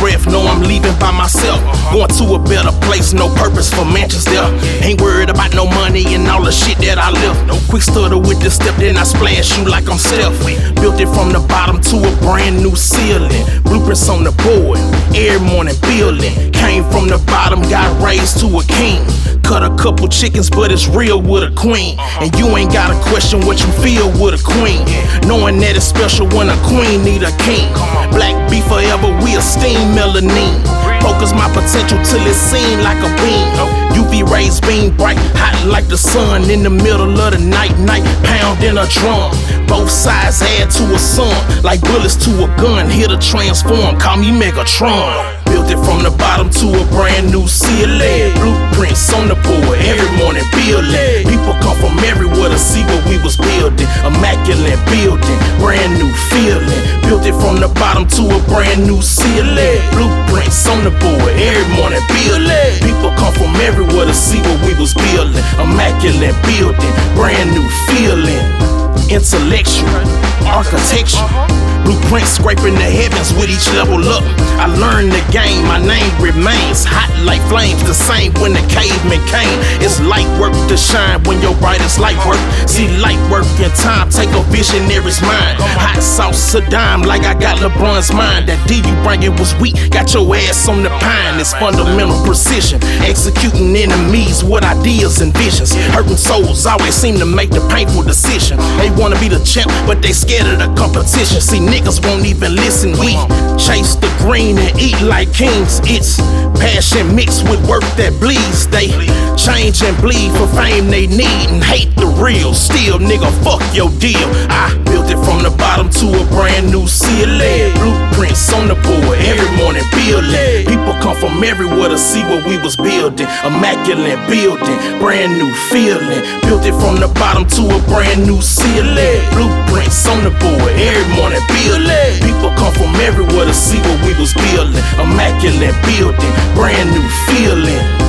breath, know I'm leaving by myself. Going to a better place, no purpose for mansions there. Ain't worried about no money and all the shit that I left. No quick stutter with the step, then I splash you like I'm Steph. Built it from the bottom to a brand new ceiling. Blueprints on the board, every morning building. Came from the bottom, got raised to a king. Cut a couple chickens, but it's real with a queen. And you ain't gotta question what you feel with a queen. Knowing that it's special when a queen need a king. Black beef forever, we esteem melanin. Focus my potential till it's seen like a beam. UV rays beam bright, hot like the sun. In the middle of the night, pounding a drum. Both sides add to a sum, like bullets to a gun. Here to transform, call me Megatron. Built it from the bottom to a brand new ceiling. Blueprints on the board, every morning building. People come from everywhere to see what we was building. Immaculate building, brand new feeling. Built it from the bottom to a brand new ceiling. Blueprints on the board, every morning building. People come from everywhere to see what we was building. Immaculate building, brand new feeling. Intellectual, architecture. Blueprints scraping the heavens with each level up. I learned the game, my name remains hot like flames, the same when the caveman came. It's light work to shine when your brightest light work. See light work in time, take a visionary's mind. Hot sauce a dime like I got LeBron's mind. That D you bringing was weak, got your ass on the pine. It's fundamental precision, executing enemies with ideas and visions. Hurting souls always seem to make the painful decision. They wanna be the champ, but they scared of the competition. See, niggas won't even listen. We chase the green and eat like kings. It's passion mixed with work that bleeds. They change and bleed for fame they need and hate the real. Still, nigga, fuck your deal. I built it from the bottom to a brand new ceiling. Blueprints on the board, every morning building. People come from everywhere to see what we was building. Immaculate building, brand new feeling. Built it from the bottom to a brand new ceiling. Blueprints on the board, every morning building. People come from everywhere to see what we was building. Immaculate building, brand new feeling.